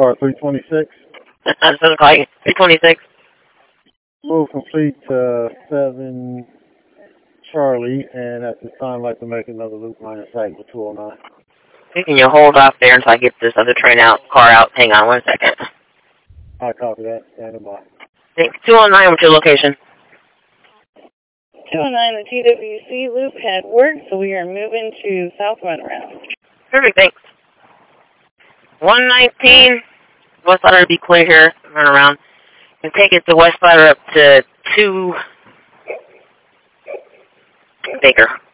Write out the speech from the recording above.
car 326. That's what it's like. 326. Move complete to 7 Charlie, and at this time, I'd like to make another loop line of sight with 209. Can you hold off there until I get this other car out? Hang on 1 second. I copy that. Standing by. 209, what's your location? 209, the TWC loop had worked, so we are moving to South Runaround. Perfect, thanks. 119, West Ladder to be clear here, run around. And take it to West Ladder up to 2 Baker.